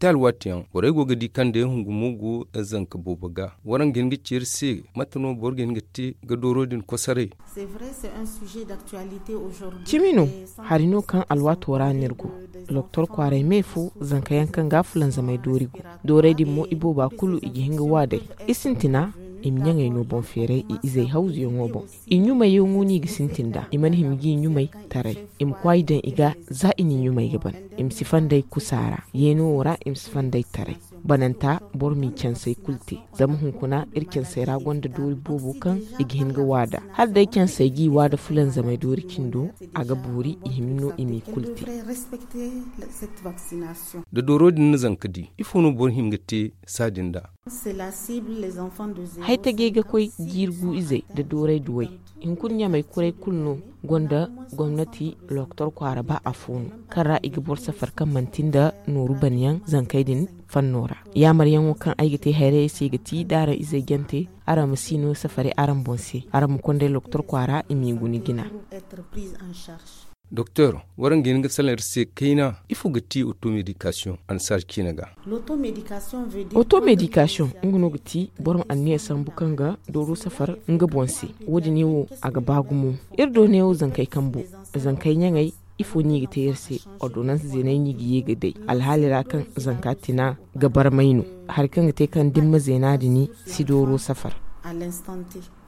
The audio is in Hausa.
hospital watiyan borai goga di kan da hungumugu zanka bobaga waran gengi cirse matano bor gengi ti ga dorodin kosare. Cimino harino kan alwato ranirgo Dr. Kware Mefu zanka yankan gafulan zamai dorigo dorai di mo ibo ba kulu igi hinga wadai isintina imnyanga ino bon fere izai hauzi yongobo inyuma yonguni gisintinda iman himgi inyumai tarai imkwaidan iga za ini nyumai gaban imsifandai kusara yeno wora imsifandai tarai bananta bormi kyansai kulte zama hunkuna irken sai ragon da dori bobo kan igihin ga wada har da kyan sai gi wada fulan zamai dori kindo aga buri ihimno imi kulte da dorodin na zankadi ifono bor himgate sadinda haita gega koi girgu izai da dorai duwai in kunya mai kurai kulno gonda gwamnati Dr. Kwara ba a fono kara igibor safar kan mantin da noru banyan zankaidin fannora ya maryan kan aigite haire sai gati dara izai gente ara musino safari aran bonse ara mukonde Dr. Kwara imi guni gina. Docteur, waran gini ga salar se kaina ifu gati automedication an sar kinaga. Automedication nguno gati borom anniya san bukanga doro safar nga bonse wodi newo aga bagumo irdo newo zankai kambo zankai nyangai ifo ni gite yerse ordonnance zenai ni giye gade alhalira kan zankatina gabar maino har kan gite kan dimma zenadi ni sidoro safar.